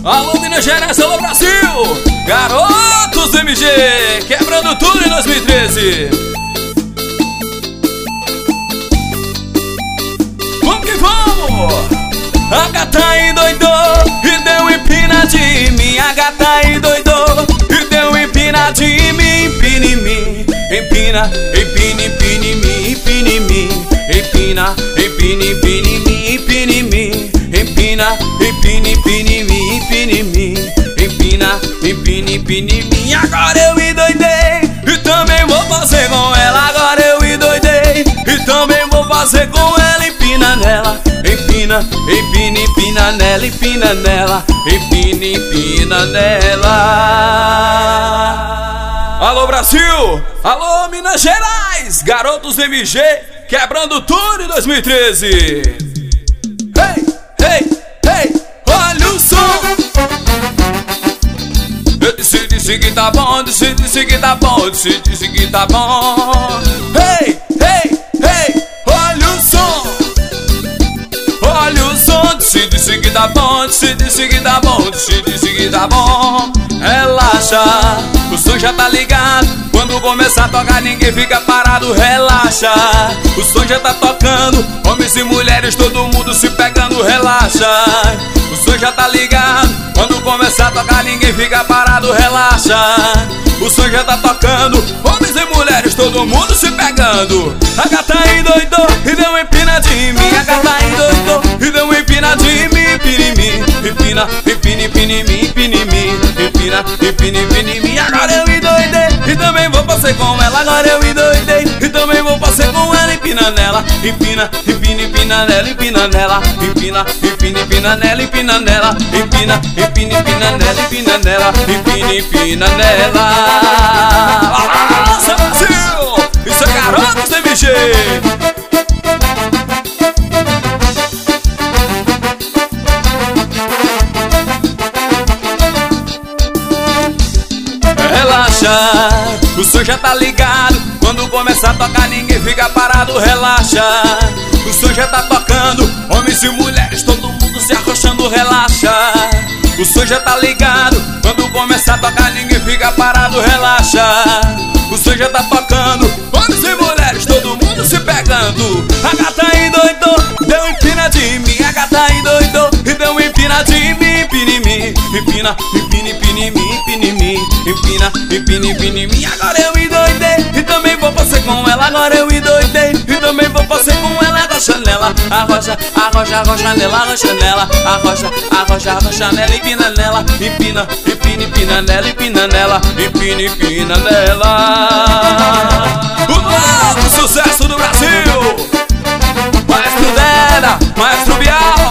Alô Minas Gerais, alô Brasil! Garotos do MG, quebrando tudo em 2013. Vamos que vamos! A gata endoidou e deu empinadinha em mim. A gata endoidou e deu empinadinha em mim. Empina em mim, empina, empina, empina em mim. Empina em mim, empina, empina, empina em mim. Empina em mim, empina, empina, empina em mim. Empina em mim, empina, empina, empina em mim. Agora eu endoidei e também vou fazer com ela. Agora eu endoidei e também vou fazer com ela. Empina nela, empina, empina, empina nela, empina nela, empina, empina nela. Alô Brasil, alô Minas Gerais, garotos do MG, quebrando tudo em 2013. Hey, hey, hey, olha o som. Eu disse que tá bom, disse que tá bom, disse que tá bom. Hey, hey, hey, olha o som. Olha o som, disse que tá bom, disse que tá bom, disse que tá bom. Relaxa, o som já tá ligado. Quando começar a tocar ninguém fica parado. Relaxa, o som já tá tocando. Homens e mulheres, todo mundo se pegando. Relaxa, o som já tá ligado. Quando começar a tocar ninguém fica parado. Relaxa, o som já tá tocando. Homens e mulheres, todo mundo se pegando. A gata endoidou e deu uma empinadinha em mim. A gata endoidou e deu uma empinadinha em mim. Empina em mim, empina, empina, empina em mim. Empina em mim, empina, empina, empina em mim. Agora eu endoidei e também vou passear com ela. Agora eu endoidei e também vou passear com ela. Empina nela, empina, empina, empina nela. Empina nela, empina, empina, empina nela. Empina nela, empina, empina, empina nela. Empina nela, empina, empina nela. Nossa Brasil, isso é garotos do MG. Relaxa, o som já tá ligado. Quando começar a tocar ninguém fica parado. Relaxa, o som já tá tocando. Homens e mulheres, todo mundo se arrochando. Relaxa, o som já tá ligado. Quando começar a tocar ninguém fica parado. Relaxa, o som já tá tocando. Homens e mulheres, todo mundo se pegando. A gata endoidou, deu empinadinha em mim. A gata endoidou e deu uma empinadinha em mim. Empina em mim, empina, empina, empina em mim. Empina em mim, empina, empina, empina em mim. Agora eu endoidei e também vou passear com ela. Agora eu endoidei e também vou passear com ela. Arrocha nela, arrocha, arrocha, arrocha nela. Arrocha nela, arrocha, arrocha, arrocha nela. Empina nela, empina, empina, empina nela. Empina nela, empina, empina nela. O novo sucesso do Brasil, Maestro Deda, Maestro Bial.